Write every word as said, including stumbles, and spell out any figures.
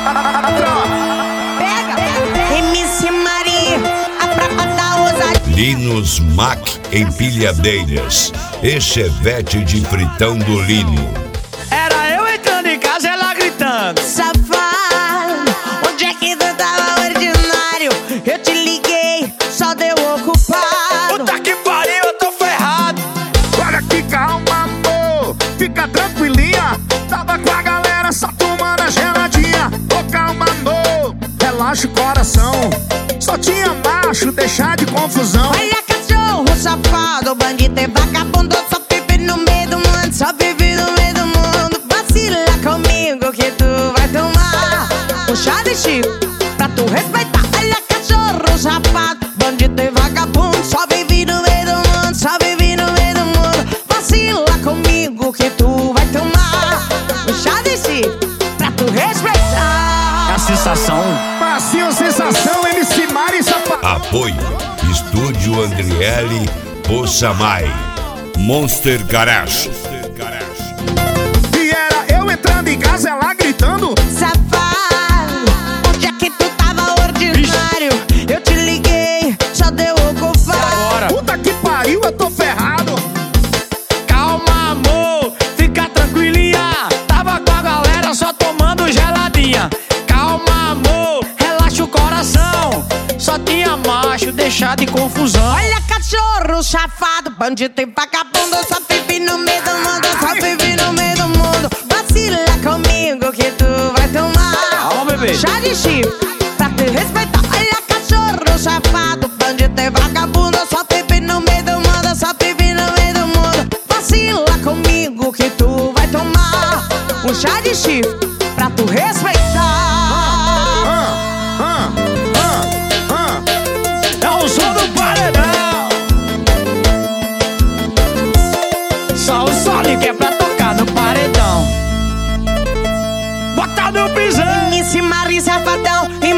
Pega, M C Maria, a prata da ousadia. Linus Mac Empilhadeiras e Chevette de fritão do Lino. Era eu entrando em casa, ela gritando: Safado, onde é que tu tava ordinário? Eu te liguei, só deu ocupado. puta que pariu, eu tô ferrado. Olha que calma, amor, fica tranquilinha. Tava com a galera só tomando a geladinha. Ô calma, amor, relaxa o coração. Só tinha macho, deixar de confusão. Olha cachorro safado, bandido e vagabundo, só vive no meio do mundo, só vive no meio do mundo. Vacila comigo que tu vai tomar um chá de Chico pra tu respeitar. Olha cachorro safado, bandido e vagabundo, só vive no meio do mundo, só vive no meio do mundo. Vacila comigo que tu vai tomar um chá de Chico pra tu respeitar. É a sensação. Passinho, sensação, M C Mari Sapato. Apoio Estúdio Andriele Poçamai, Monster Garage. E era eu entrando em casa, ela gritando: Safado, onde é que tu tava ordinário? Eu te liguei, só deu ocupado. Agora. puta que pariu, eu tô ferrado. Calma, amor, fica tranquilinha. Tava com a galera só tomando geladinha. Calma, amor, relaxa o coração. Só tinha macho, deixar de confusão. Olha cachorro safado, bandido e vagabundo, só vive no meio do mundo, só vive no meio do mundo. Vacila comigo que tu vai tomar Calma, bebê. chá de Chico pra te respeitar. Olha cachorro safado, bandido e vagabundo, só vive no meio do mundo, só vive no meio do mundo. Vacila comigo que tu vai tomar um chá de Chico pra tu respeitar. Ah, ah, ah, É o som do paredão. Só o Sonic é pra tocar no paredão. Bota no pisão. M C Mari Safadão,